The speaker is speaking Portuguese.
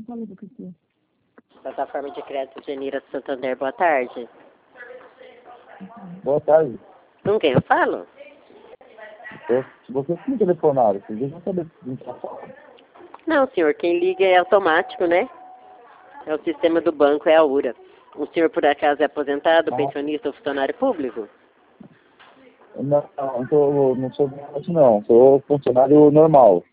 Plataforma de crédito Genira Santander, boa tarde. Boa tarde. Com quem eu falo? Vocês me telefonaram, vocês devem saber de quem Não, senhor, quem liga é automático, né? É o sistema do banco, é a URA. O senhor, por acaso, é aposentado, pensionista ou funcionário público? Não sou não, sou funcionário normal.